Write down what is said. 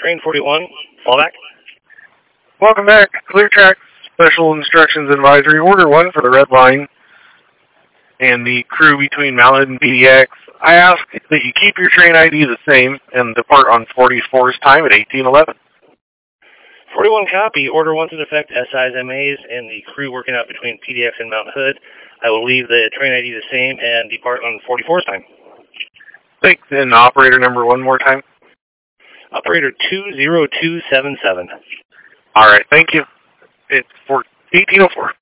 Train 41, fallback. Welcome back. Clear Track Special Instructions Advisory. Order 1 for the red line and the crew between Mallard and PDX. I ask that you keep your train ID the same and depart on 44's time at 1811. 41 copy. Order 1's in effect. SI's MAs and the crew working out between PDX and Mount Hood. I will leave the train ID the same and depart on 44's time. Thanks. And operator number one more time. Operator 20277. All right. Thank you. It's for 1804.